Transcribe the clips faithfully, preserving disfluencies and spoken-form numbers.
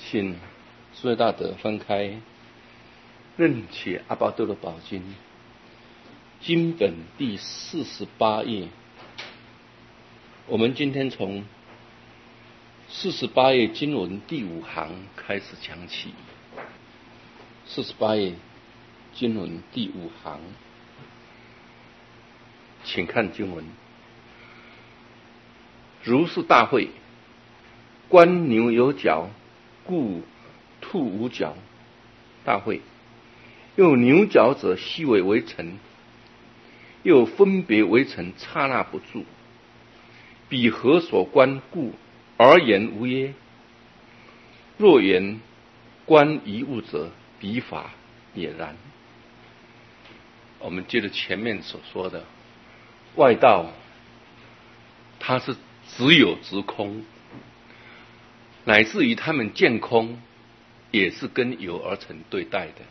请苏维大德翻开任且阿巴多的宝经经本第四十八页。我们今天从四十八页经文第五行开始讲起。四十八页经文第五行，请看经文：如是大会，观牛有角，故兔无角。大会，又牛角者细微为尘，又分别为尘，刹那不住。彼何所观故而言无耶？若言观一物者，彼法也然。我们接着前面所说的，外道它是只有直空，乃至于他们见空也是跟有而成对待的。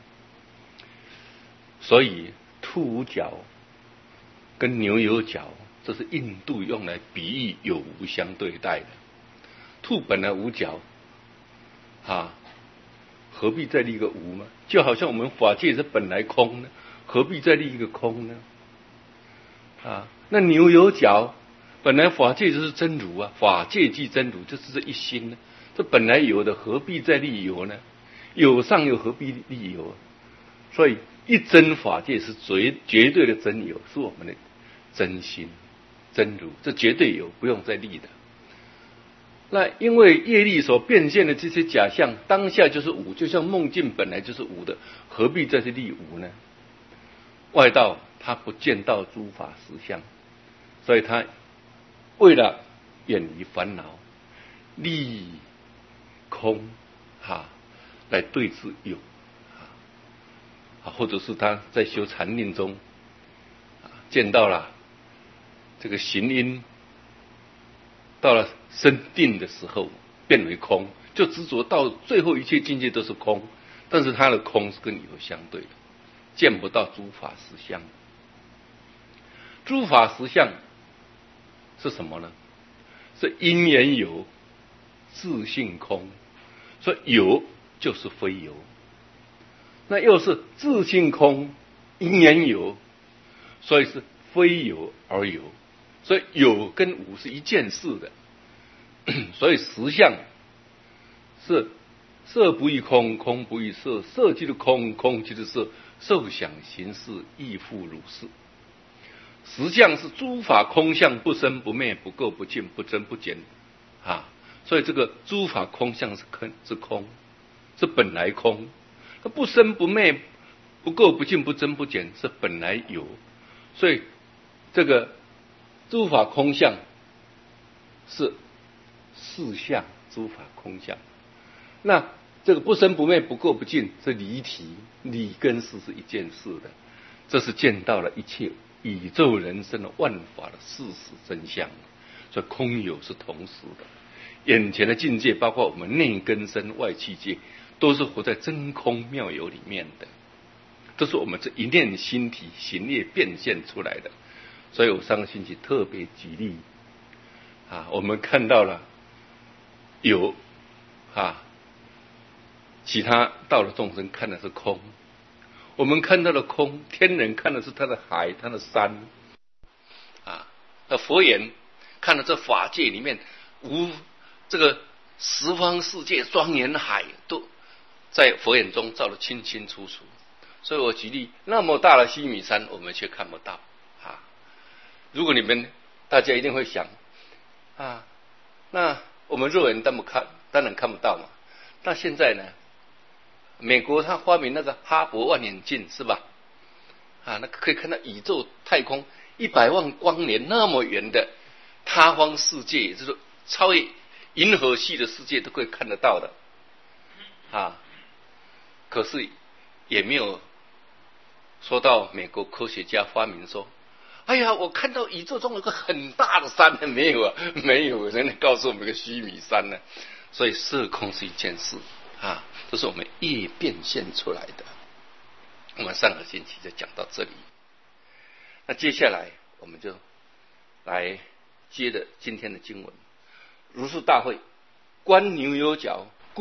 所以兔无角跟牛有角，这是印度用来比喻有无相对待的。兔本来无角啊，何必再立一个无呢？就好像我们法界是本来空呢，何必再立一个空呢？啊，那牛有角，本来法界就是真如啊，法界即真如，这是这一心呢。这本来有的，何必再立有呢？有上又何必立有？所以一真法界是绝绝对的真有，是我们的真心真如，这绝对有，不用再立的。那因为业力所变现的这些假象，当下就是无，就像梦境本来就是无的，何必再去立无呢？外道他不见到诸法实相，所以他为了远离烦恼，立空哈来对治有啊，或者是他在修禅定中啊见到了这个行因，到了生定的时候变为空，就执着到最后一切境界都是空，但是他的空是跟有相对的，见不到诸法实相。诸法实相是什么呢？是因缘有，自性空。所以有就是非有，那又是自性空，因缘有，所以是非有而有。所以有跟无是一件事的。所以实相是色不异空，空不异色，色即是空，空即是色，受想行识亦复如是。实相是诸法空相，不生不灭，不垢不净，不增不减啊。所以这个诸法空相是空，是空，是本来空。它不生不灭，不垢不净，不增不减，是本来有。所以这个诸法空相是四相，诸法空相。那这个不生不灭，不垢不净是离体，理跟事是一件事的。这是见到了一切宇宙人生的万法的事实真相。所以空有是同时的。眼前的境界，包括我们内根身外气界，都是活在真空妙有里面的，这是我们这一念心体行业变现出来的。所以我上个星期特别举例啊，我们看到了有啊，其他道的众生看的是空，我们看到了空，天人看的是他的海，他的山啊，那佛言看到这法界里面无这个十方世界庄严海，都在佛眼中照得清清楚楚。所以我举例，那么大的须弥山我们却看不到啊。如果你们大家一定会想啊，那我们肉眼当不看，当然看不到嘛。那现在呢，美国他发明那个哈勃望远镜是吧？啊，那可以看到宇宙太空一百万光年那么远的他方世界，也就是超越银河系的世界都可以看得到的啊。可是也没有说到美国科学家发明说，哎呀，我看到宇宙中有个很大的山，没有啊，没有人告诉我们个须弥山呢。所以色空是一件事啊，这是我们业变现出来的。我们上个星期就讲到这里，那接下来我们就来接着今天的经文。如是大会，观牛有角，故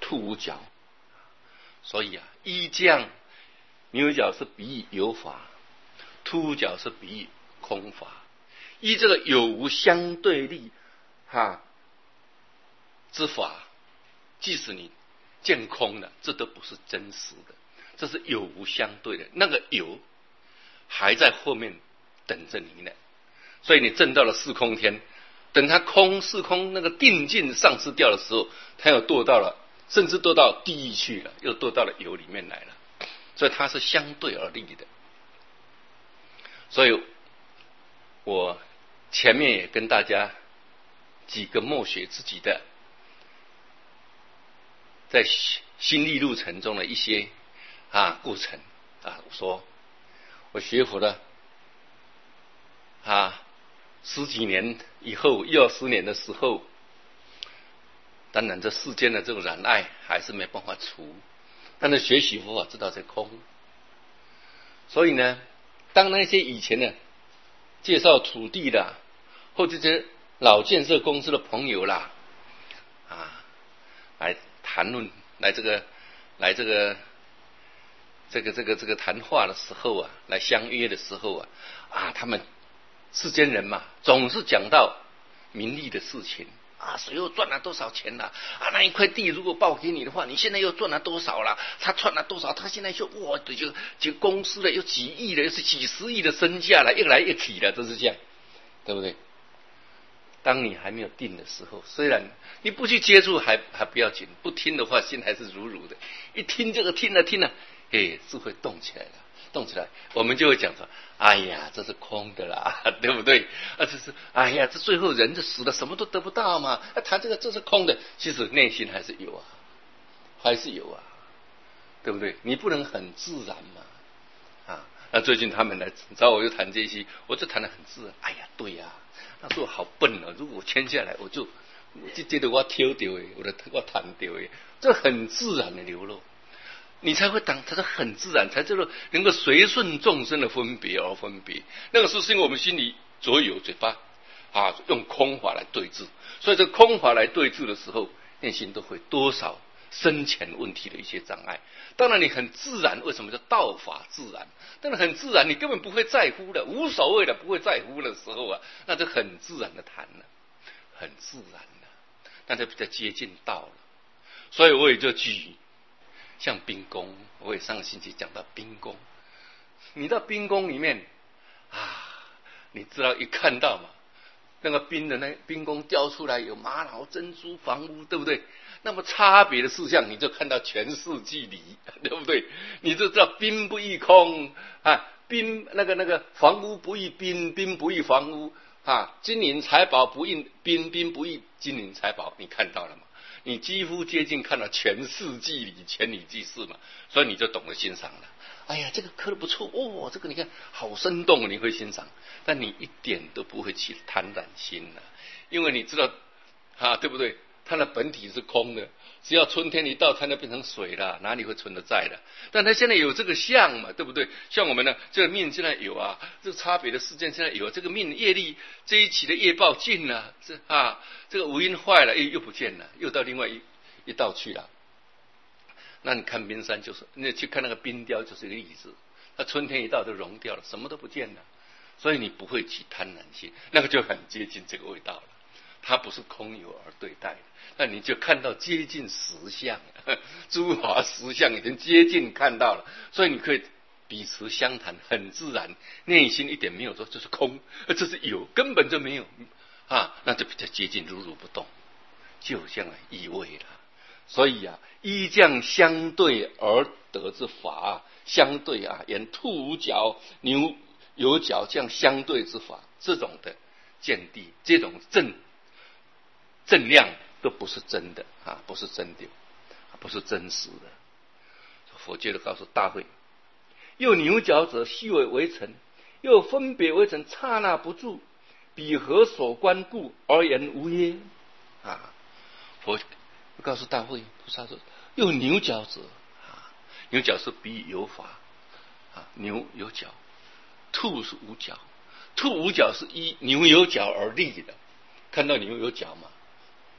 兔无角。所以啊，一将牛有角是比喻有法，兔无角是比喻空法。依这个有无相对立哈之法，即使你见空了，这都不是真实的，这是有无相对的，那个有还在后面等着你呢。所以你证到了四空天，等它空四空那个定境丧失掉的时候，它又堕到了，甚至堕到地狱去了，又堕到了有里面来了。所以它是相对而立的。所以我前面也跟大家几个默学自己的在心力路程中的一些啊过程啊，我说我学佛了啊十几年以后，又要十年的时候，当然这世间的这种染爱还是没办法除，但是学习佛法知道这空。所以呢，当那些以前呢介绍土地的或者这些老建设公司的朋友啦啊来谈论来这个来这个这个这个这个谈话的时候啊，来相约的时候啊啊他们世间人嘛，总是讲到名利的事情啊，谁又赚了多少钱了啊？那一块地如果报给你的话，你现在又赚了多少了？他赚了多少？他现在就哇，就就公司了，有几亿了，又是几十亿的身价了，一来一体了，都是这样，对不对？当你还没有定的时候，虽然你不去接触还还不要紧，不听的话心还是如如的，一听这个听了听了，哎，是会动起来的。动起来，我们就会讲说：“哎呀，这是空的啦，对不对？啊，这是哎呀，这最后人就死了，什么都得不到嘛。啊，谈这个这是空的，其实内心还是有啊，还是有啊，对不对？你不能很自然嘛，啊。那最近他们来找我，又谈这些，我就谈得很自然。哎呀，对呀、啊，那说我好笨哦，如果我签下来，我就就觉得我挑掉诶，我的我谈掉诶，这很自然的流露。”你才会当，它是很自然，才叫做能够随顺众生的分别而分别。那个时候是因为我们心里左有嘴巴啊，用空法来对治，所以这空法来对治的时候，内心都会多少深浅问题的一些障碍。当然你很自然，为什么叫道法自然？但是很自然，你根本不会在乎的，无所谓的，不会在乎的时候啊，那就很自然的谈了，很自然的，那就比较接近道了。所以我也就举。像冰宫，我也上个星期讲到冰宫。你到冰宫里面啊，你知道一看到嘛，那个冰的那冰宫雕出来有玛瑙、珍珠、房屋，对不对？那么差别的事项，你就看到全世纪里，对不对？你就知道冰不异空啊，冰那个那个房屋不异冰，冰不异房屋啊，金银财宝不异冰，冰不异金银财宝，你看到了吗？你几乎接近看到全世纪里全理记事嘛，所以你就懂得欣赏了。哎呀，这个刻得不错哦，这个你看好生动，你会欣赏，但你一点都不会起贪婪心了，因为你知道啊，对不对？它的本体是空的，只要春天一到，它就变成水了，哪里会存得在的？但它现在有这个相嘛，对不对？像我们呢，这个命现在有啊，这个差别的事件现在有，这个命业力这一期的业报尽了，这啊，这个五阴坏了，又又不见了，又到另外一一道去了。那你看冰山就是，你去看那个冰雕就是一个例子，它春天一到就融掉了，什么都不见了，所以你不会起贪婪心，那个就很接近这个味道了。它不是空有而对待的，那你就看到接近实相，诸法实相已经接近看到了，所以你可以彼此相谈，很自然，内心一点没有说这是空，这是有，根本就没有啊，那就比较接近如如不动，就这样意味了。所以啊，依将相对而得之法，相对啊，言兔无角，牛有角，这样相对之法，这种的见地，这种正。正量都不是真的啊，不是真的，不是真实的。佛接着告诉大会：又牛角者，细微为尘，又分别为尘，刹那不住，彼何所观故而言无耶？啊，佛告诉大会菩萨说：又牛角者啊，牛角是比喻有法啊，牛有角，兔是无角，兔无角是依牛有角而立的，看到牛有角嘛？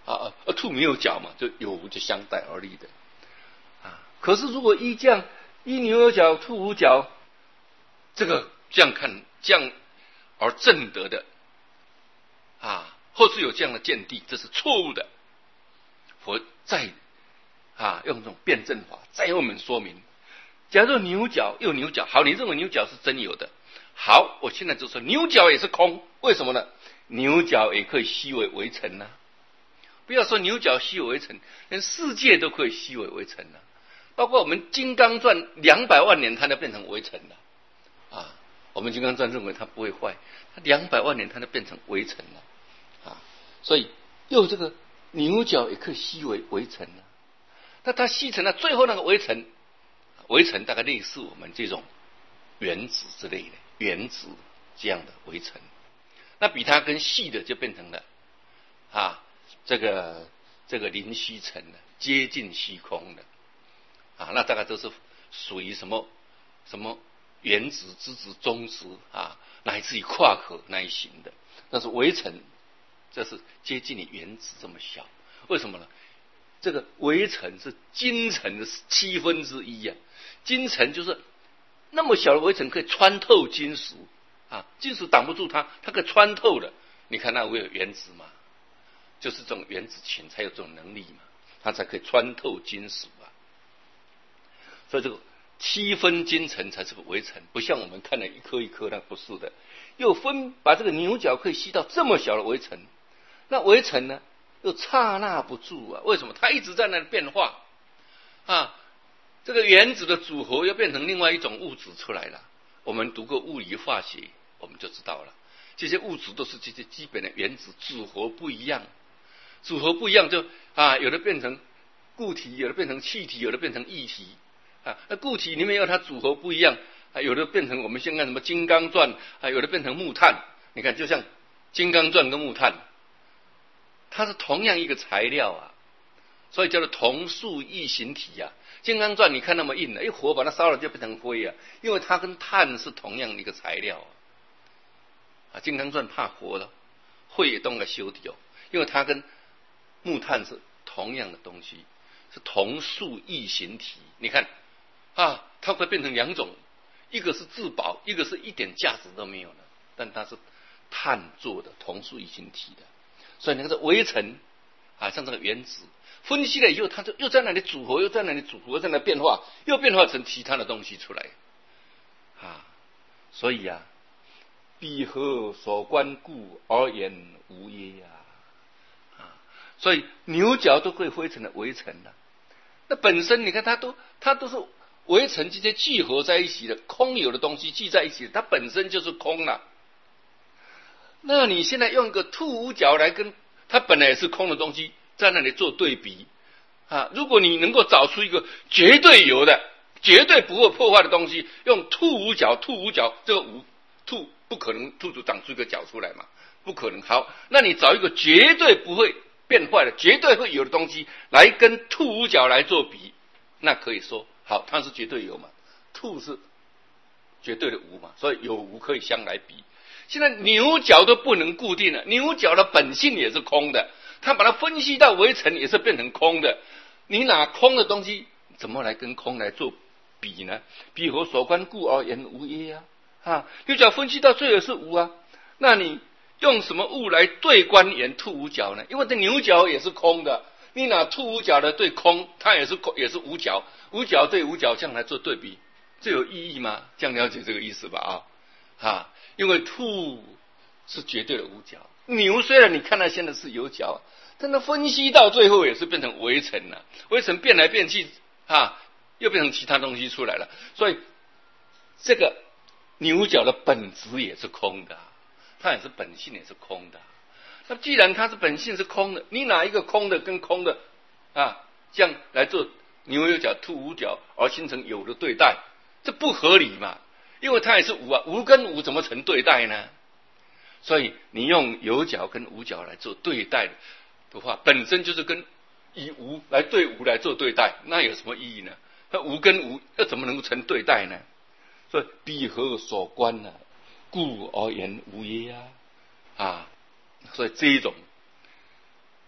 啊，而兔没有角嘛，就有无就相待而立的啊。可是如果一这样，一牛有角，兔无角，这个这样看，这样而正得的啊，或是有这样的见地，这是错误的。佛再啊用这种辩证法再为我们说明。假如牛角又牛角，好，你认为牛角是真有的，好，我现在就说牛角也是空，为什么呢？牛角也可以虚伪为成呢、啊。不要说牛角虚伪为成，连世界都可以虚伪为成了、啊。包括我们《金刚传》两百万年，它就变成微尘了啊！我们《金刚传》认为它不会坏，它两百万年它就变成微尘了啊！所以又这个牛角也可以吸为微尘了。那它吸成了最后那个微尘，微尘大概类似我们这种原子之类的原子这样的微尘。那比它更细的就变成了啊这个这个临虚尘了，接近虚空的。啊，那大概都是属于什么什么原子、质子、中子啊，乃至于夸克那一型的。但是微尘，这是接近于原子这么小。为什么呢？这个微尘是金尘的七分之一啊。金尘就是那么小的微尘，可以穿透金属啊，金属挡不住它，它可以穿透的。你看那会有原子嘛？就是这种原子群才有这种能力嘛，它才可以穿透金属啊。所以这个七分金尘才是个微尘，不像我们看的一颗一颗，那不是的。又分把这个牛角可以吸到这么小的微尘，那微尘呢又刹那不住啊？为什么？它一直在那里变化啊。这个原子的组合又变成另外一种物质出来了。我们读过物理化学，我们就知道了，这些物质都是这些基本的原子组合不一样，组合不一样就啊，有的变成固体，有的变成气体，有的变成液体。啊，那固体里面有它组合不一样，啊，有的变成我们先看什么金刚钻，啊，有的变成木炭。你看，就像金刚钻跟木炭，它是同样一个材料啊，所以叫做同素异形体啊。金刚钻你看那么硬的，一火把它烧了就变成灰啊，因为它跟碳是同样的一个材料啊。啊，金刚钻怕火了，灰也动个修掉，因为它跟木炭是同样的东西，是同素异形体。你看。啊，它会变成两种，一个是自保，一个是一点价值都没有的，但它是碳做的同素异形体的，所以那个是微尘啊，像这个原子分析了以后，它就又在那里组合，又在那里组合，在那里变化，又变化成其他的东西出来啊。所以啊，彼何所观故而言无耶呀？啊，所以牛角都可以灰成了微尘了。那本身你看，它都它都是。微尘这些聚合在一起的空有的东西聚在一起，它本身就是空了。那你现在用一个兔五角来跟它本来也是空的东西在那里做对比啊，如果你能够找出一个绝对有的、绝对不会破坏的东西，用兔五角，兔五角这个五兔不可能兔子长出一个角出来嘛，不可能。好，那你找一个绝对不会变坏的、绝对会有的东西来跟兔五角来做比，那可以说。好，它是绝对有嘛，兔是绝对的无嘛，所以有无可以相来比。现在牛角都不能固定了，牛角的本性也是空的，它把它分析到微尘也是变成空的。你拿空的东西怎么来跟空来做比呢？彼何所观故而言无耶啊？啊，牛角分析到最后是无啊，那你用什么物来对观言兔无角呢？因为这牛角也是空的。你拿兔无角的对空，它也是空，也是无角，无角对无角这样来做对比，这有意义吗？这样了解这个意思吧啊，哈，因为兔是绝对的无角，牛虽然你看它现在是有角，但它分析到最后也是变成微尘了，微尘变来变去啊，又变成其他东西出来了，所以这个牛角的本质也是空的，它也是本性也是空的。那既然它是本性是空的，你拿一个空的跟空的啊，这样来做牛有角、兔无角而形成有的对待，这不合理嘛？因为它也是无啊，无跟无怎么成对待呢？所以你用有角跟无角来做对待的话，本身就是跟以无来对无来做对待，那有什么意义呢？那无跟无又怎么能够成对待呢？所以彼何所观呢？故而言无耶啊！啊！所以这一种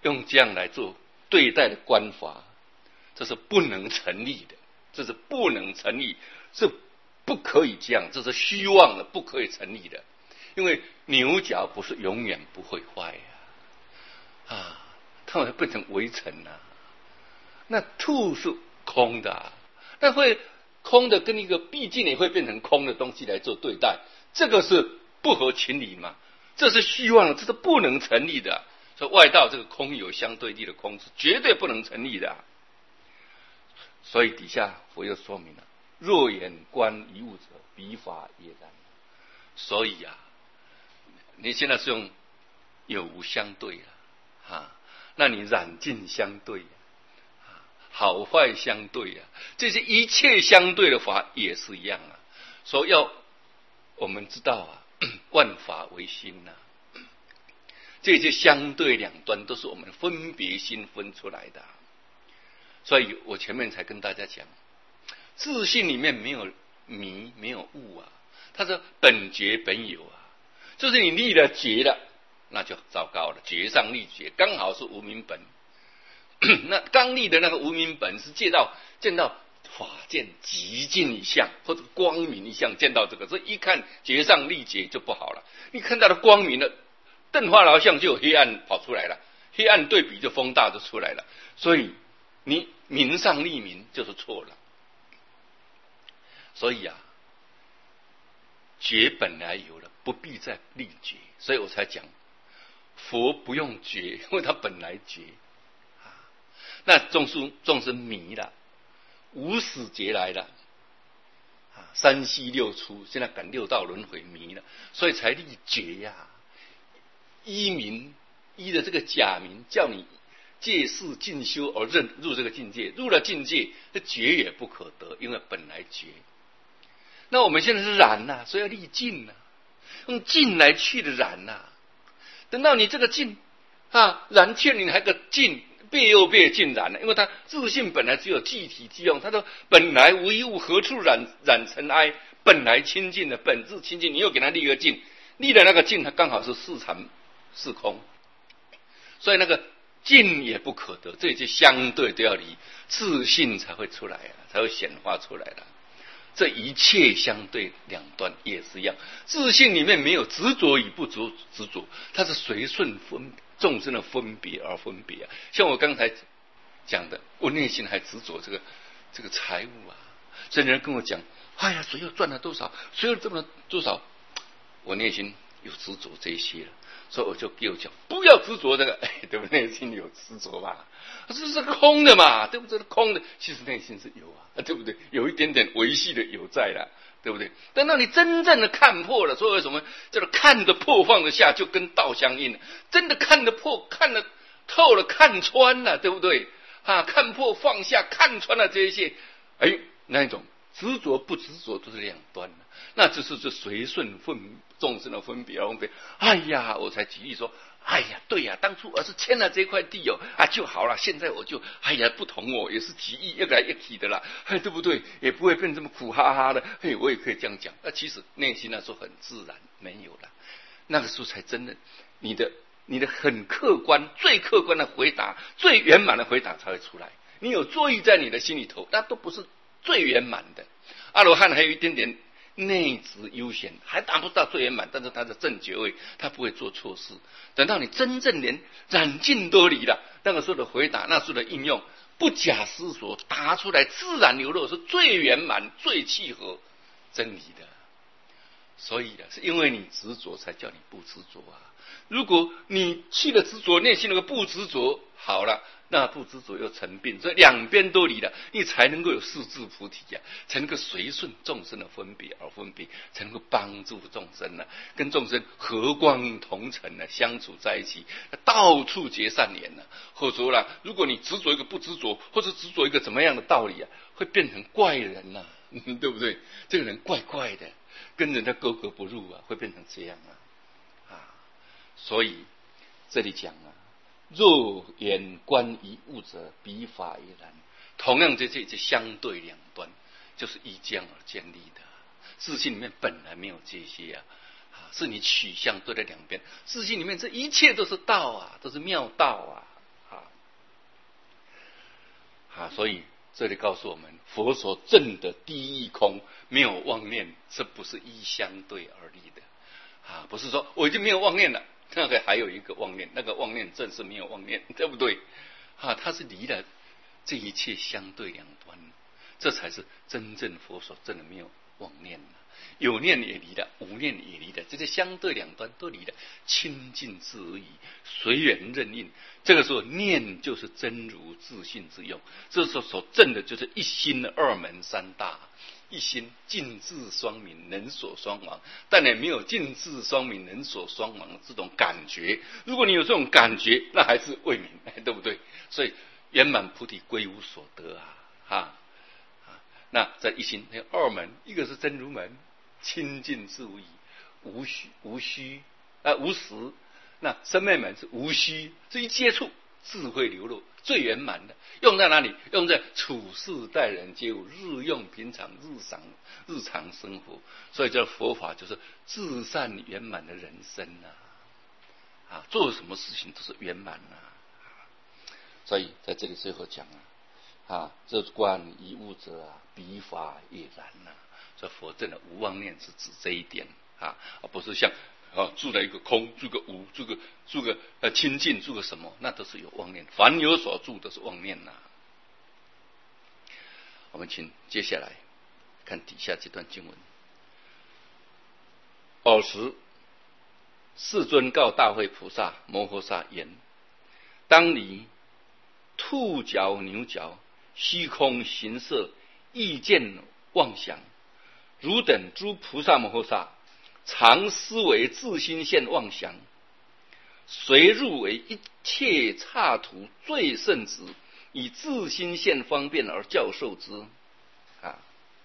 用这样来做对待的观法，这是不能成立的，这是不能成立，是不可以这样，这是虚妄的，不可以成立的。因为牛角不是永远不会坏呀、啊，啊，它会变成微尘啊。那兔是空的、啊，那会空的跟一个毕竟也会变成空的东西来做对待，这个是不合情理嘛？这是虚妄的，这是不能成立的、啊。所以外道这个空有相对立的空是绝对不能成立的、啊。所以底下佛又说明了：若眼观一物者，彼法也然。所以啊，你现在是用有无相对啊，啊，那你染净相对啊，好坏相对啊，这些一切相对的法也是一样啊。所以要我们知道啊，万法唯心呐、啊，这些相对两端都是我们分别心分出来的、啊。所以我前面才跟大家讲，自信里面没有迷，没有悟啊，它是本觉本有啊。就是你立了觉了，那就糟糕了。觉上立觉，刚好是无明本。那刚立的那个无明本是见到见到法见极尽一相，或者光明一相，见到这个，所以一看觉上立觉就不好了。你看到了光明了，钝化劳相就有黑暗跑出来了，黑暗对比就风大就出来了。所以你明上立明就是错了。所以啊，觉本来有了，不必再立觉，所以我才讲佛不用觉，因为他本来觉啊。那众生众生迷了，无始劫来了啊，三息六出，现在赶六道轮回迷了，所以才立觉呀、啊。依名依的这个假名，叫你借势进修而认入这个境界，入了境界，这觉也不可得，因为本来觉。那我们现在是染呐、啊，所以要立净呐、啊，用净来去的染呐、啊。等到你这个净啊染去，你还个净别又别净染了，因为它自性本来只有具体之用，它说本来无一物，何处染染尘埃？本来清净的本质清净，你又给它立个净，立的那个净，它刚好是四禅四空，所以那个净也不可得，这些相对都要离，自性才会出来啊，才会显化出来了。这一切相对两端也是一样，自性里面没有执着与不执执着，它是随顺分众生的分别而分别啊。像我刚才讲的，我内心还执着这个这个财物啊，所以人跟我讲，哎呀，谁又赚了多少，谁又挣了多少，我内心有执着这些了，所以我就给我讲，不要执着这个，哎，对不对？内心里有执着吧？这是空的嘛，对不对？空的，其实内心是有啊，对不对？有一点点维系的有在了，对不对？等到你真正的看破了，所以为什么叫做看得破放得下，就跟道相应了？真的看得破，看得透了，看穿了，对不对？啊，看破放下，看穿了这些，哎，那一种执着不执着都是两端的，那就是这随顺分众生的分别而分别。哎呀，我才举例说。哎呀，对呀、啊，当初我是签了这块地哦，啊就好了。现在我就，哎呀，不同哦，也是几亿一来一去的啦，哎，对不对？也不会变这么苦哈哈的。嘿，我也可以这样讲。那其实内心那时候很自然，没有了。那个时候才真的，你的你的很客观、最客观的回答、最圆满的回答才会出来。你有作意在你的心里头，那都不是最圆满的。阿罗汉还有一点点。内质悠闲，还达不到最圆满，但是他的正觉位，他不会做错事。等到你真正连染尽都离了，那个时候的回答，那时候的应用，不假思索答出来，自然流露，是最圆满、最契合真理的。所以啊，是因为你执着，才叫你不执着啊。如果你去了执着，内心那个不执着，好了。那不执着又成病，所以两边都离了，你才能够有四智菩提呀、啊，才能够随顺众生的分别而分别，才能够帮助众生呢、啊，跟众生和光同尘呢、啊，相处在一起，到处结善缘呢、啊。或者啦，如果你执着一个不执着，或者执着一个怎么样的道理啊，会变成怪人呐、啊，对不对？这个人怪怪的，跟人家格格不入啊，会变成这样啊，啊，所以这里讲啊。若眼观一物者，彼法也然。同样，这这这相对两端，就是依这样而建立的。自性里面本来没有这些啊，啊，是你取向对在两边。自性里面这一切都是道啊，都是妙道啊， 啊，所以这里告诉我们，佛所证的第一空没有妄念，这不是依相对而立的啊，不是说我已经没有妄念了，那个还有一个妄念，那个妄念正是没有妄念，对不对？啊，它是离了这一切相对两端，这才是真正佛所证的没有妄念。有念也离了，无念也离了，这些相对两端都离了，清净自而已，随缘任应。这个时候念就是真如自性之用，这时候所证的就是一心二门三大，一心尽智双明，能所双亡，但也没有尽智双明，能所双亡的这种感觉。如果你有这种感觉，那还是未明，对不对？所以圆满菩提归无所得啊！哈。那在一心有二门，一个是真如门，清净自无疑，无虚无虚啊、呃、无实。那生灭门是无虚，这一接触智慧流露，最圆满的。用在哪里？用在处事待人接物，日用平常日常日常生活。所以这佛法就是至善圆满的人生啊！啊，做什么事情都是圆满啊！所以在这里最后讲啊。啊，这观一物者啊，彼法也然呐、啊。所以佛证的无妄念是指这一点啊，而不是像啊住了一个空，住个无，住个住个呃清净，住个什么，那都是有妄念。凡有所住都是妄念呐、啊。我们请接下来看底下这段经文。尔时，世尊告大慧菩萨摩诃萨言：当离兔角牛角。虚空形色意见妄想，汝等诸菩萨摩诃萨，常思维自心现妄想，随入为一切刹土最胜之，以自心现方便而教授之。啊，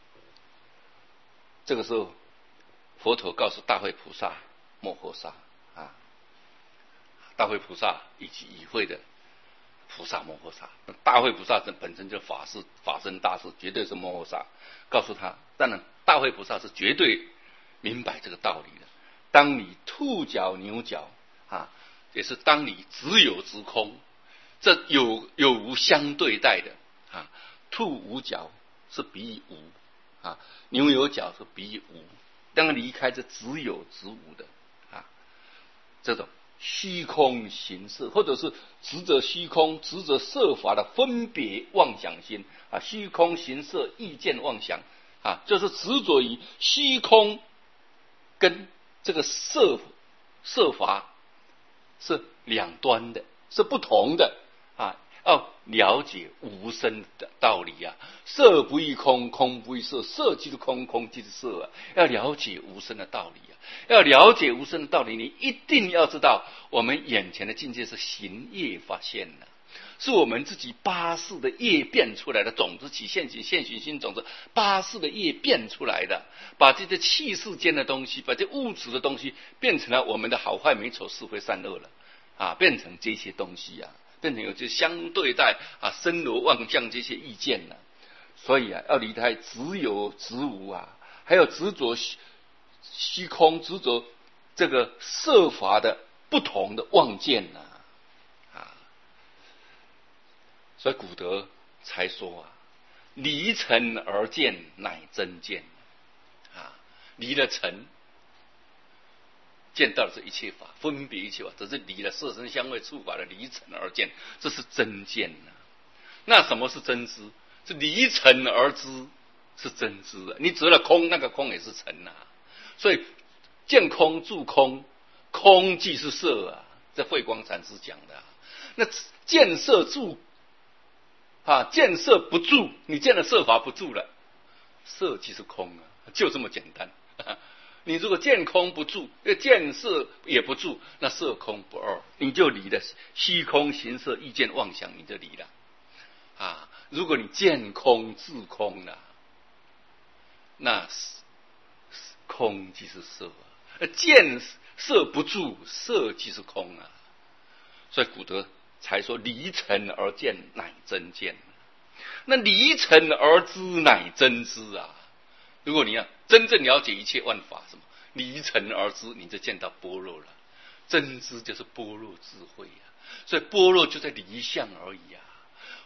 这个时候，佛陀告诉大慧菩萨摩诃萨啊，大慧菩萨以及与会的菩萨摩诃萨，大慧菩萨本身就法事法身大事，绝对是摩诃萨。告诉他，当然大慧菩萨是绝对明白这个道理的。当你兔角牛角啊，也是当你只有之空，这有有无相对待的啊。兔无角是比喻无啊，牛有角是比喻无。当离开这只有之无的啊，这种。虚空形色，或者是执着虚空、执着色法的分别妄想心啊，虚空形色意见妄想啊，就是执着于虚空跟这个色色法是两端的，是不同的啊。要了解无生的道理啊，色不异空，空不异色，色即是空，空即是色啊。要了解无生的道理啊，要了解无生的道理，你一定要知道，我们眼前的境界是行业发现的，是我们自己八世的业变出来的种子起现行现行心种子，八世的业变出来的，把这些气世间的东西，把这物质的东西变成了我们的好坏美丑是非善恶了啊，变成这些东西啊。变成有这相对待啊，森罗万象这些意见呢、啊，所以啊，要离开只有执无啊，还有执着虚空，执着这个色法的不同的妄见呢、啊，啊，所以古德才说啊，离尘而见，乃真见啊，离了尘。见到的是一切法，分别一切法，只是离了色身香味触法的离尘而见，这是真见呐、啊。那什么是真知？是离尘而知，是真知啊。你指了空，那个空也是尘呐、啊。所以见空住空，空即是色啊。这慧光禅师讲的、啊。那见色住啊，见色不住，你见了色法不住了，色即是空啊，就这么简单。你如果见空不住，见色也不住，那色空不二，你就离了虚空形色意见妄想，你就离了啊。如果你见空自空了，那空即是色啊，见色不住，色即是空啊。所以古德才说离尘而见，乃真见。那离尘而知，乃真知啊。如果你要真正了解一切万法，什么离尘而知，你就见到般若了。真知就是般若智慧啊，所以般若就在离相而已啊。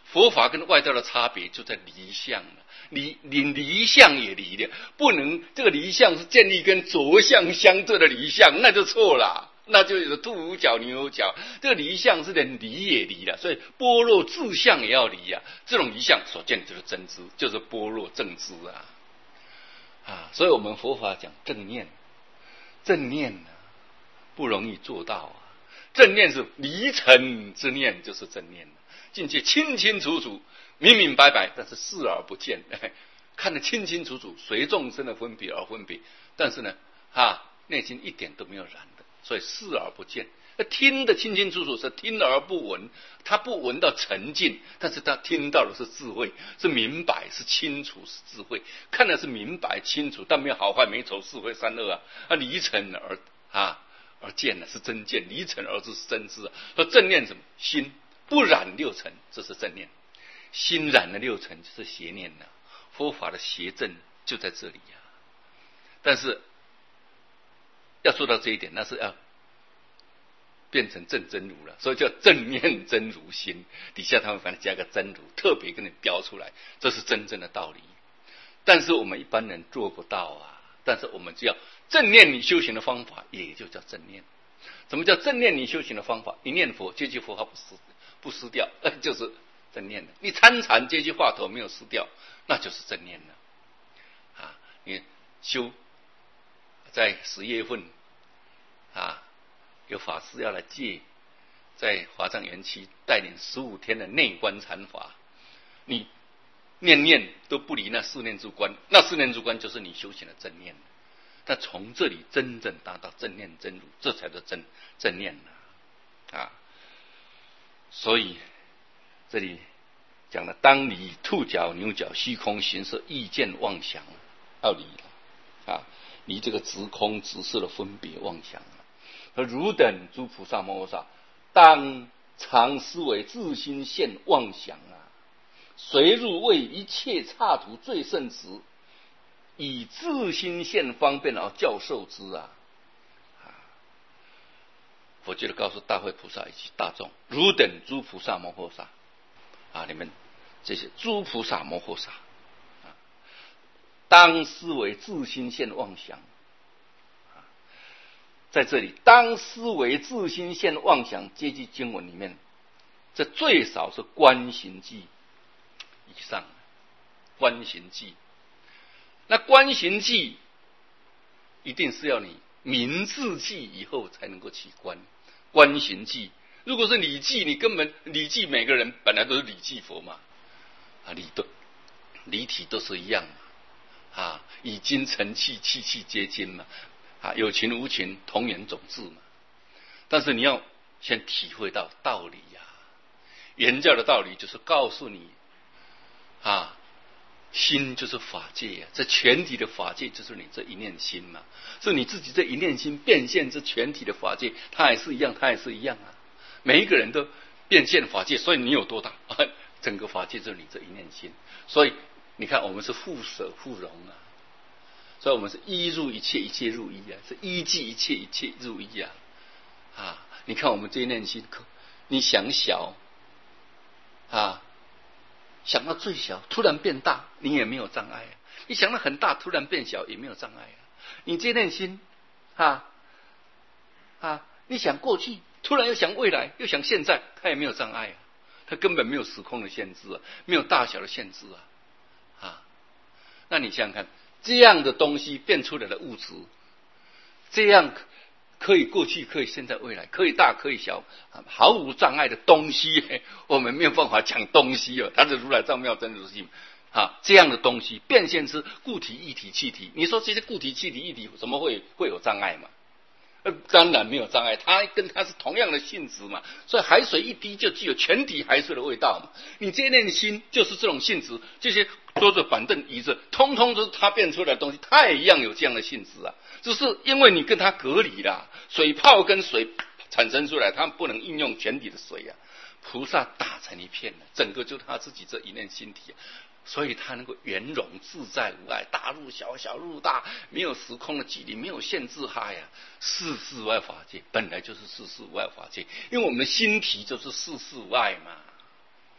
佛法跟外道的差别就在离相了，离连离相也离了，不能这个离相是建立跟着相相对的离相，那就错了，那就有兔无角牛有角，这个离相是连离也离了，所以般若自相也要离啊，这种离相所见的就是真知，就是般若正知啊，啊，所以我们佛法讲正念，正念呢、啊、不容易做到啊，正念是离尘之念，就是正念。境界清清楚楚、明明白白，但是视而不见，看得清清楚楚，随众生的分别而分别，但是呢，啊，内心一点都没有染的，所以视而不见。听得清清楚楚是听而不闻，他不闻到沉静，但是他听到的是智慧，是明白，是清楚，是智慧，看的是明白清楚，但没有好坏美丑是非善恶啊，啊，离尘而啊而见呢是真见，离尘而知是真知啊。说正念什么？心不染六尘，这是正念；心染了六尘，就是邪念了。佛法的邪正就在这里呀、啊。但是要做到这一点，那是要变成正真如了，所以叫正念真如心。底下他们反正加个真如，特别跟你标出来，这是真正的道理。但是我们一般人做不到啊。但是我们只要正念你修行的方法，也就叫正念。什么叫正念你修行的方法？你念佛，这句佛号不失不失掉，就是正念的。你参禅，这句话头没有失掉，那就是正念了。啊，你修在十月份啊，有法师要来戒，在华藏园区带领十五天的内观禅法，你念念都不离那四念住观，那四念住观就是你修行的正念。但从这里真正达到正念真如，这才叫正正念啊！啊，所以这里讲了，当离兔角、牛角、虚空形色意见妄想，要离啊，离这个直空直色的分别妄想。而汝等诸菩萨摩诃萨，当常思维自心现妄想啊，随入为一切刹土最胜时，以自心现方便而教授之啊！佛觉得告诉大会菩萨以及大众，汝等诸菩萨摩诃萨啊，你们这些诸菩萨摩诃萨啊，当思维自心现妄想啊，在这里当思维自心现妄想这句经文里面，这最少是观行记以上，观行记。那观行记一定是要你明字记以后才能够起观。观行记如果是礼记，你根本礼记每个人本来都是礼记佛嘛，啊，礼都礼体都是一样嘛，啊，以精成器，器器皆精嘛，啊，有情无情同源种质嘛。但是你要先体会到道理呀、啊，原教的道理就是告诉你啊。心就是法界呀、啊，这全体的法界就是你这一念心嘛，是你自己这一念心变现这全体的法界，它也是一样，它也是一样啊。每一个人都变现法界，所以你有多大？整个法界就是你这一念心。所以你看，我们是互舍互融啊，所以我们是一入一切，一切入一啊，是一即一切，一切入一啊。啊，你看我们这一念心，你想小啊。想到最小，突然变大，你也没有障碍啊；你想到很大，突然变小，也没有障碍啊。你这念心，啊啊，你想过去，突然又想未来，又想现在，它也没有障碍啊。它根本没有时空的限制啊，没有大小的限制啊。啊，那你想想看，这样的东西变出来的物质，这样可以过去，可以现在，未来，可以大，可以小，毫无障碍的东西，我们没有办法讲东西哦。它是如来藏妙真如性啊，这样的东西变现出固体、液体、气体。你说这些固体、气体、液体怎么会会有障碍嘛？呃，当然没有障碍，它跟它是同样的性质嘛。所以海水一滴就具有全体海水的味道嘛。你这念心就是这种性质，这些桌子、板凳、椅子，通通都是它变出来的东西，它也一样有这样的性质啊。只是因为你跟它隔离了，水泡跟水产生出来，它不能应用全体的水啊。菩萨打成一片了，整个就他自己这一念心体、啊，所以他能够圆融自在无碍，大入小，小入大，没有时空的距离，没有限制哈呀。世事无碍法界本来就是世事无碍法界，因为我们的心体就是世事无碍嘛。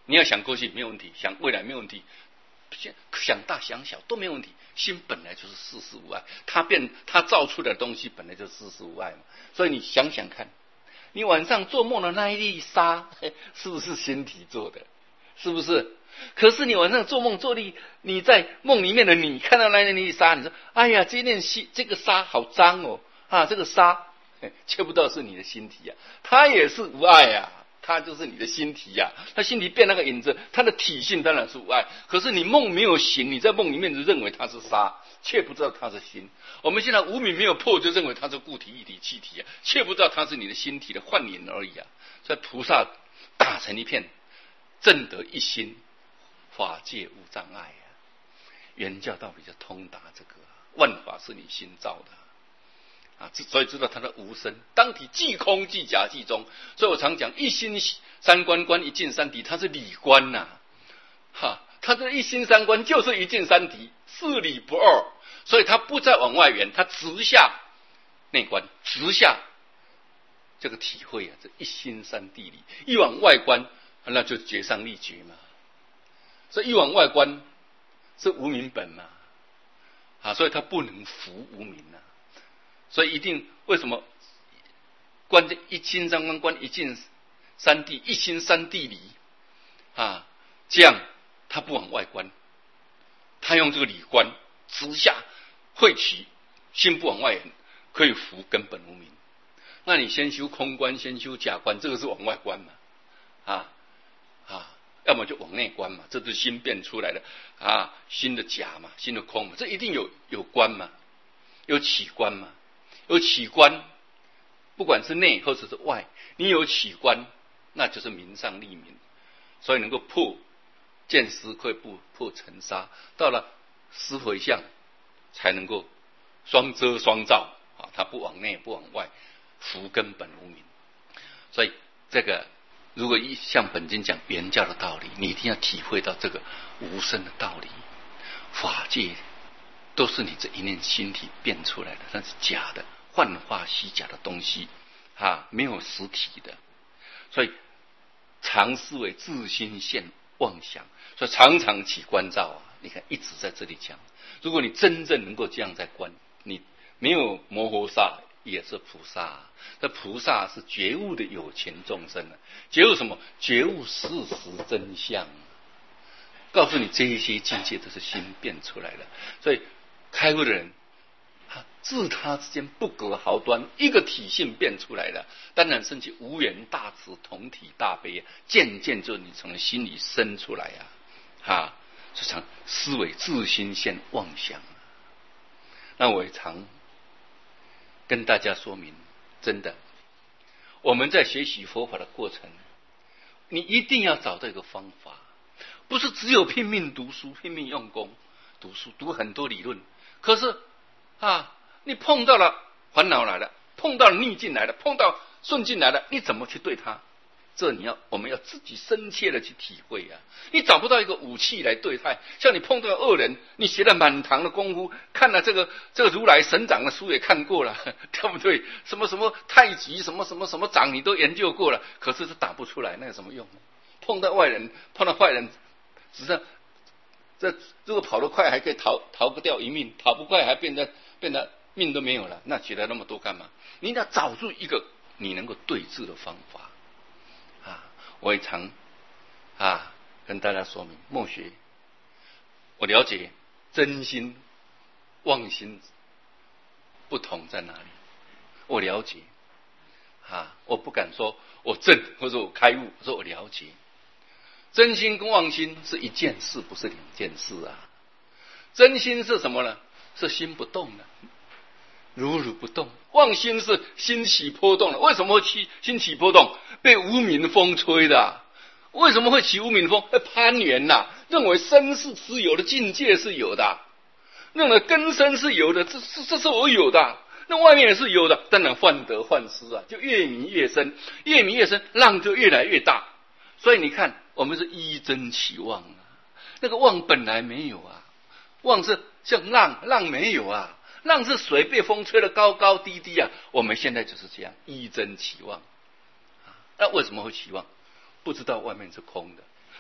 你要想过去没有问题，想未来没有问题，想大想小都没有问题。心本来就是事事无碍，它变它造出的东西本来就事事无碍嘛。所以你想想看，你晚上做梦的那一粒沙，是不是心体做的？是不是？可是你晚上做梦做力，你在梦里面的你看到那一粒沙，你说：“哎呀，这件西这个沙好脏哦啊，这个沙。”却不知道是你的心体呀、啊，它也是无碍呀、啊，它就是你的心体呀、啊。它心体变那个影子，它的体性当然是无碍。可是你梦没有醒，你在梦里面就认为它是沙，却不知道它是心。我们现在无明没有破，就认为它是固体、液体、气体啊，却不知道它是你的心体的幻影而已啊。所以菩萨打成一片，正得一心，法界无障碍啊。原教道理就通达这个、啊，万法是你心造的。啊，所以知道它的无生，当体即空即假即中。所以我常讲一心三观观一境三体，它是理观呐、啊，哈，它这一心三观就是一境三体，是理不二。所以它不再往外缘，它直下内观，直下这个体会啊，这一心三谛理。一往外观，那就绝上立觉嘛。所以一往外观是无明本嘛，啊，所以它不能服无明啊。所以一定为什么观这一心三观观一境三谛一心三谛理啊？这样他不往外观，他用这个理观直下会起心不往外缘，可以服根本无明。那你先修空观，先修假观，这个是往外观嘛？啊啊，要么就往内观嘛，这是心变出来的啊，心的假嘛，心的空嘛，这一定有有观嘛，有起观嘛。有起观，不管是内或者是外，你有起观，那就是明上立明，所以能够破见思会不破尘沙，到了思回向，才能够双遮双照啊，它不往内不往外，服根本无明。所以这个如果一像本经讲原教的道理，你一定要体会到这个无生的道理，法界都是你这一念心体变出来的，那是假的。幻化虚假的东西啊，没有实体的，所以常思维自心现妄想，所以常常起观照啊。你看一直在这里讲，如果你真正能够这样在观，你没有摩诃萨也是菩萨，这菩萨是觉悟的有情众生啊，觉悟什么？觉悟事实真相，告诉你这一些境界都是心变出来的。所以开悟的人，自他之间不隔毫端，一个体性变出来了，当然升起无缘大慈，同体大悲，渐渐就你从心里生出来呀、啊，哈，就常思维自心现妄想。那我也常跟大家说明，真的，我们在学习佛法的过程，你一定要找到一个方法，不是只有拼命读书、拼命用功读书，读很多理论，可是啊。你碰到了烦恼来了，碰到了逆境来了，碰到顺境来了，你怎么去对它？这你要我们要自己深切的去体会啊！你找不到一个武器来对待，像你碰到恶人，你学了满堂的功夫，看了这个这个如来神掌的书也看过了，对不对？什么什么太极，什么什么什么掌，你都研究过了，可是是打不出来，那有什么用？碰到外人，碰到坏人，只是这如果跑得快还可以逃逃不掉一命，逃不快还变得变得。命都没有了，那学了那么多干嘛？你要找出一个你能够对治的方法啊！我也常啊跟大家说明，默学，我了解真心妄心不同在哪里，我了解啊，我不敢说我证或者我开悟，我说我了解，真心跟妄心是一件事，不是两件事啊。真心是什么呢？是心不动的。如如不动，妄心是心起波动的。为什么会起心起波动？被无明风吹的、啊。为什么会起无明风？攀缘呐、啊，认为身是持有的境界是有的，认为根身是有的，这这这是我有的，那外面也是有的。当然患得患失啊，就越迷越深，越迷越深，浪就越来越大。所以你看，我们是依真起妄啊，那个妄本来没有啊，妄是像浪，浪没有啊。浪是水被风吹得高高低低啊，我们现在就是这样依真起妄啊。那为什么会起妄？不知道外面是空的，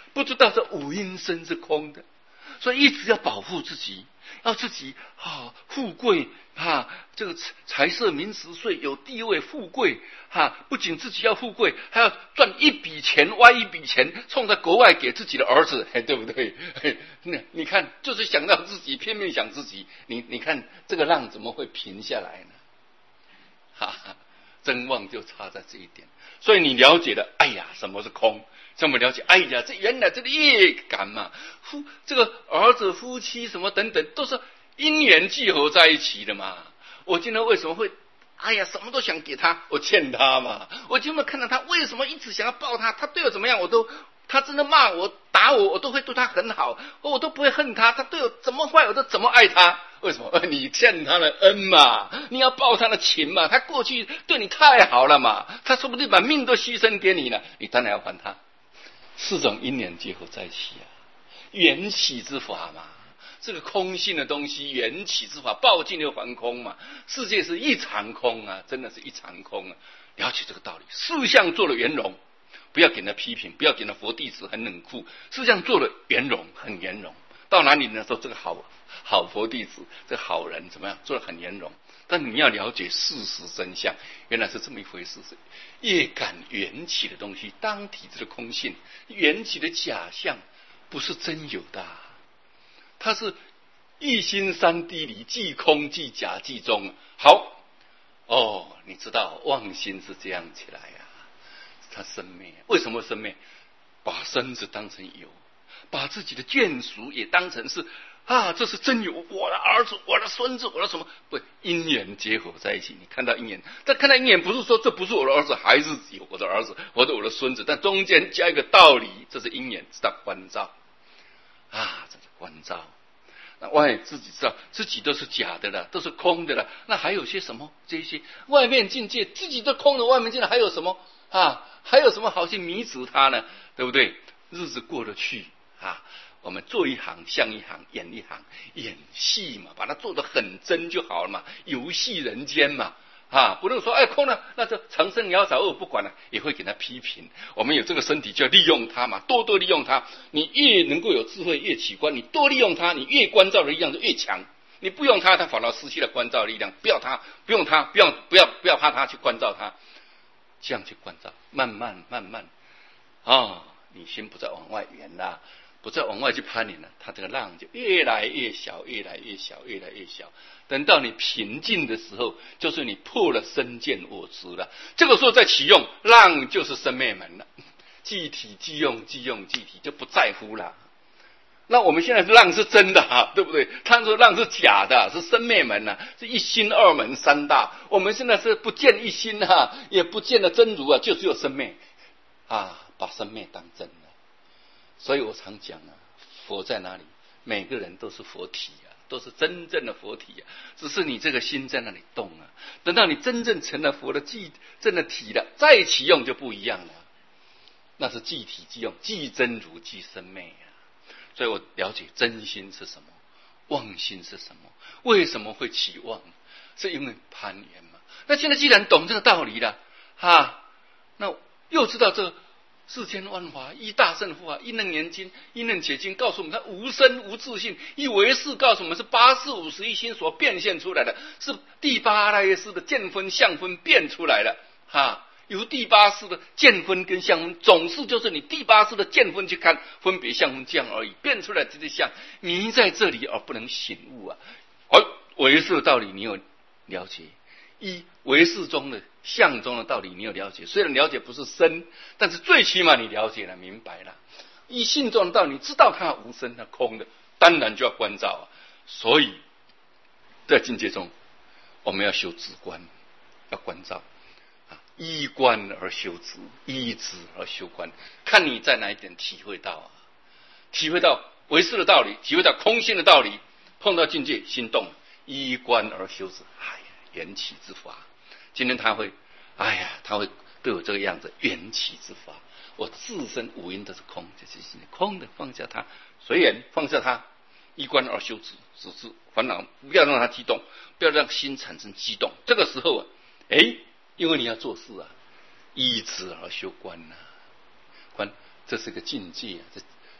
不知道这五阴身是空的，所以一直要保护自己，要自己啊富贵啊，这个财色名食睡，有地位富贵啊，不仅自己要富贵，还要赚一笔钱，挖一笔钱，冲在国外给自己的儿子，对不对？那你看，就是想到自己，偏偏想自己，你你看这个浪怎么会平下来呢？哈哈，真妄就差在这一点。所以你了解了，哎呀，什么是空？这么了解，哎呀，这原来这个业感嘛，夫这个儿子、夫妻什么等等，都是因缘聚合在一起的嘛。我今天为什么会，哎呀，什么都想给他，我欠他嘛。我今天看到他，为什么一直想要抱他？他对我怎么样，我都，他真的骂我、打我，我都会对他很好，我都不会恨他。他对我怎么坏，我都怎么爱他。为什么？你欠他的恩嘛，你要报他的情嘛。他过去对你太好了嘛，他说不定把命都牺牲给你了，你当然要还他。四种因缘结合在一起啊，缘起之法嘛，这个空性的东西，缘起之法，报尽又还空嘛。世界是一场空啊，真的是一场空啊。了解这个道理，事相做了圆融，不要给他批评，不要给他佛弟子很冷酷，事相做了圆融，很圆融。到哪里呢？说这个好好佛弟子，这个好人怎么样，做得很圆融。但你要了解事实真相，原来是这么一回事。是业感缘起的东西，当体质的空性，缘起的假象不是真有的，它是一心三谛里，既空既假既中。好哦，你知道妄心是这样起来啊，它生灭。为什么生灭？把身子当成有，把自己的眷属也当成是啊，这是真有，我的儿子，我的孙子，我的什么？不，因缘结合在一起。你看到因缘，但看到因缘不是说这不是我的儿子，还是有我的儿子，或者我的孙子，但中间加一个道理，这是因缘，知道关照啊，这是关照。那外自己知道自己都是假的了，都是空的了，那还有些什么？这些外面境界自己都空的，外面境界还有什么啊？还有什么好去迷止它呢？对不对？日子过得去啊。我们做一行像一行，演一行，演戏嘛，把它做得很真就好了嘛，游戏人间嘛，啊，不能说哎空了，那就长生潦草，我不管了，也会给他批评。我们有这个身体就要利用它嘛，多多利用它。你越能够有智慧，越起观，你多利用它，你越关照的力量就越强。你不用它，它反而失去了关照力量。不要它，不用它，不要不要不要怕它去关照它，这样去关照，慢慢慢慢啊，你心不再往外圆啦。不再往外去攀援了，它这个浪就越来越小，越来越小，越来越小。等到你平静的时候，就是你破了身见我执了。这个时候再启用浪，就是生灭门了。即体即用，即用即体，就不在乎了。那我们现在浪是真的啊，对不对？他说浪是假的，是生灭门啊，是一心二门三大。我们现在是不见一心啊，也不见了真如啊，就只有生灭啊，把生灭当真了。所以我常讲啊，佛在哪里？每个人都是佛体啊，都是真正的佛体啊，只是你这个心在那里动啊。等到你真正成了佛的即真的体了，再启用就不一样了。那是即体即用，即真如即生灭啊。所以我了解真心是什么，妄心是什么，为什么会起妄？是因为攀缘嘛。那现在既然懂这个道理了，哈，那又知道这个。世间万法依大乘佛法，一能言经，一能解经，告诉我们它无生无自性。一唯识告诉我们是八四五十一心所变现出来的，是第八阿赖耶识的见分相分变出来的。哈，由第八识的见分跟相分，总是就是你第八识的见分去看分别相分这样而已，变出来这些相迷在这里而不能醒悟啊。而唯识的道理你有了解？一唯识中的相中的道理你有了解，虽然了解不是深，但是最起码你了解了明白了。一性中的道理你知道它无生它空的，当然就要关照啊。所以在境界中我们要修止观，要关照啊，依观而修止，依止而修观，看你在哪一点体会到啊，体会到唯识的道理，体会到空性的道理，碰到境界心动，依观而修止，哎呀，缘起之法。今天他会，哎呀，他会对我这个样子，缘起之法。我自身五阴都是空，这是空的，放下它，随缘放下它，依观而修止，止止烦恼，不要让它激动，不要让心产生激动。这个时候啊，哎，因为你要做事啊，依止而修观呐、啊，观这是个境界啊，这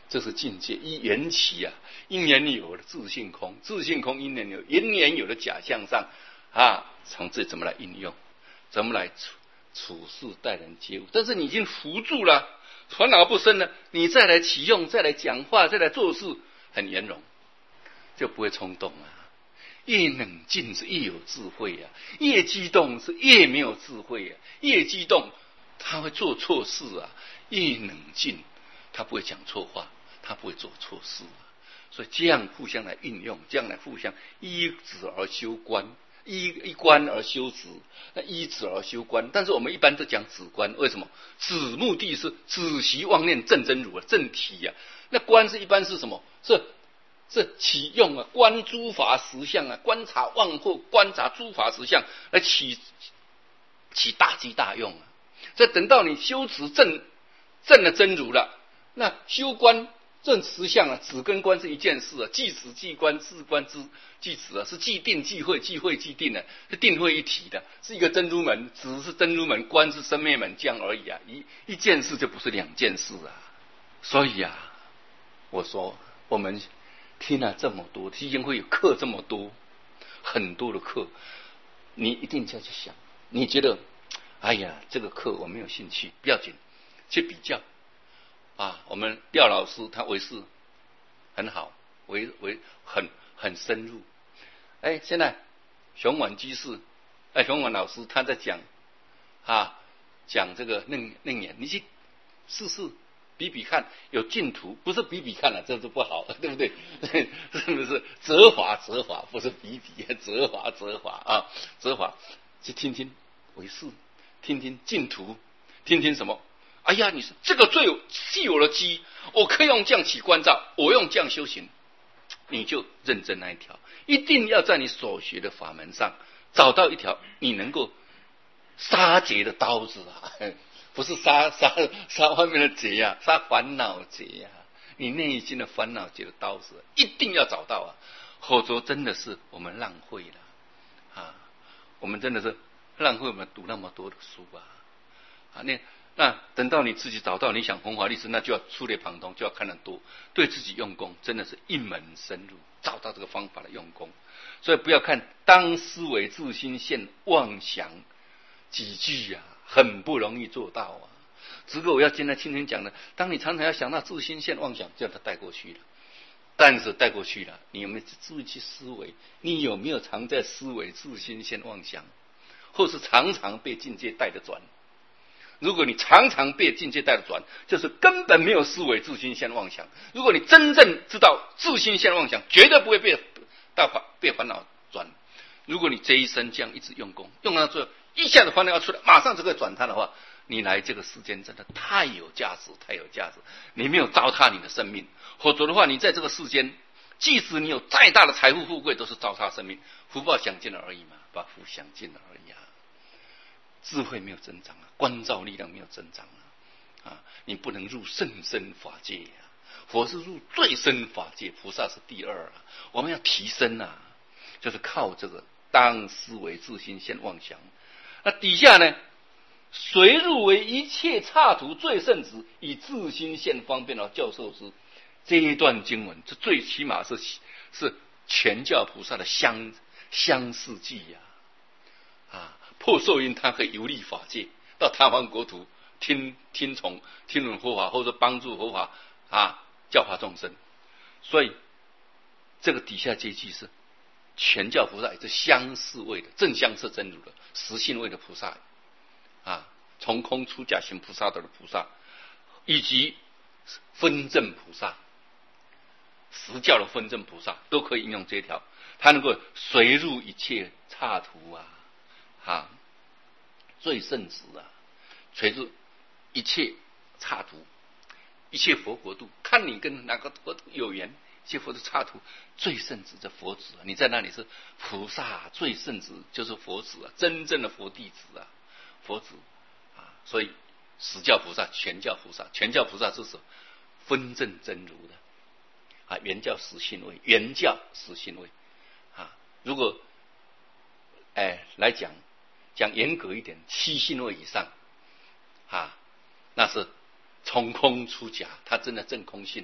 这是境界。一缘起啊，因缘有了自性空，自性空因缘有，因缘有了假象上啊，从这怎么来应用，怎么来处处事待人接物。但是你已经扶住了，烦恼不生了，你再来启用，再来讲话，再来做事，很圆融，就不会冲动啊。越冷静是越有智慧啊，越激动是越没有智慧啊。越激动他会做错事啊，越冷静他不会讲错话，他不会做错事啊。所以这样互相来运用，这样来互相依止而修观，依依观而修止，那依止而修观。但是我们一般都讲止观，为什么？止目的是止息妄念正真如啊，正体啊。那观是一般是什么？是是启用啊，观诸法实相啊，观察妄惑，观察诸法实相，来起起大机大用啊。所以等到你修持正正的真如了，那修观正实相啊，止跟观是一件事啊，即止即观，自观之即止啊，是即定即会，即会即定的，是定会一体的，是一个真如门，止是真如门，观是生灭门，这样而已啊，一一件事就不是两件事啊。所以啊，我说我们听了这么多，基金会有课这么多，很多的课，你一定要去想，你觉得哎呀这个课我没有兴趣，不要紧，去比较啊。我们廖老师他为师很好，为为很很深入。哎，现在熊婉居士，哎熊婉老师他在讲啊，讲这个楞楞严，你去试试比比看，有净土，不是比比看了、啊，这是不好，对不对？是不是折法折法，不是比比，折法折法啊，折法去听听为师，听听净土，听听什么？哎呀，你说这个最有既有了机，我可以用这样起关照，我用这样修行，你就认真那一条，一定要在你所学的法门上找到一条你能够杀劫的刀子啊！不是杀杀杀外面的劫呀、啊，杀烦恼劫呀、啊，你内心的烦恼劫的刀子一定要找到啊，否则真的是我们浪费了啊！我们真的是浪费我们读那么多的书啊！啊，那那等到你自己找到你想弘法利士，那就要触类旁通，就要看得多，对自己用功，真的是一门深入，找到这个方法的用功。所以不要看当思维自心现妄想几句啊。很不容易做到啊！只不过我要今天轻轻讲的，当你常常要想到自心现妄想，就让它带过去了。但是带过去了，你有没有注意去思维？你有没有常在思维自心现妄想，或是常常被境界带着转？如果你常常被境界带着转，就是根本没有思维自心现妄想。如果你真正知道自心现妄想，绝对不会被大烦被烦恼转。如果你这一生这样一直用功，用到最后一下子烦恼要出来，马上就可以转它的话，你来这个世间真的太有价值，太有价值。你没有糟蹋你的生命，否则的话，你在这个世间，即使你有再大的财富富贵，都是糟蹋生命，福报享尽了而已嘛，把福享尽了而已啊。智慧没有增长啊，观照力量没有增长啊，啊，你不能入甚深法界啊。佛是入最深法界，菩萨是第二啊。我们要提升啊，就是靠这个当思维自心现妄想。那底下呢，随入为一切刹土最胜子，以自心现方便了教授之。这一段经文，这最起码是是全教菩萨的相相似记呀、啊。啊，破受因他可以游历法界，到他方国土听听从听闻佛法，或者帮助佛法啊教化众生。所以这个底下这句是全教菩萨也是相似位的，正相似真如的实性位的菩萨啊，从空出假行菩萨的菩萨，以及分正菩萨，实教的分正菩萨都可以应用这一条，他能够随入一切刹土啊，啊，最圣子啊，随入一切刹土，一切佛国度，看你跟哪个国度有缘。一切佛的刹土最圣子的佛子、啊，你在那里是菩萨最圣子，就是佛子啊，真正的佛弟子啊，佛子啊。所以实教菩萨、全教菩萨，全教菩萨是什么？分正真如的啊，原教实性位，原教实性位啊。如果哎来讲讲严格一点，七性位以上啊，那是从空出假，他真的证空性。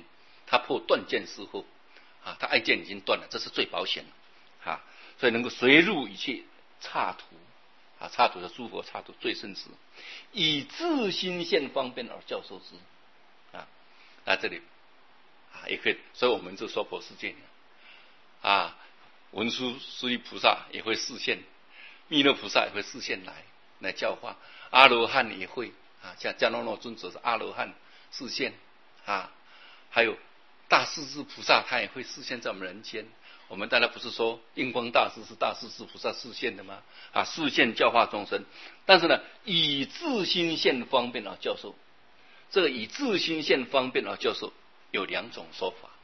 他破断见之后，啊，他爱见已经断了，这是最保险的，啊，所以能够随入一切刹土，啊，刹土的诸佛刹土最胜之，以自心现方便而教授之，啊，那这里啊也可以，所以我们就说婆世界啊，文殊师利菩萨也会示现，弥勒菩萨也会示现来来教化，阿罗汉也会啊，像迦诺诺尊者是阿罗汉示现啊，还有大势至菩萨他也会示现在我们人间。我们大家不是说印光大师是大势至菩萨示现的吗？啊，示现教化众生，但是呢，以自心现方便而教授。这个以自心现方便而教授有两种说法。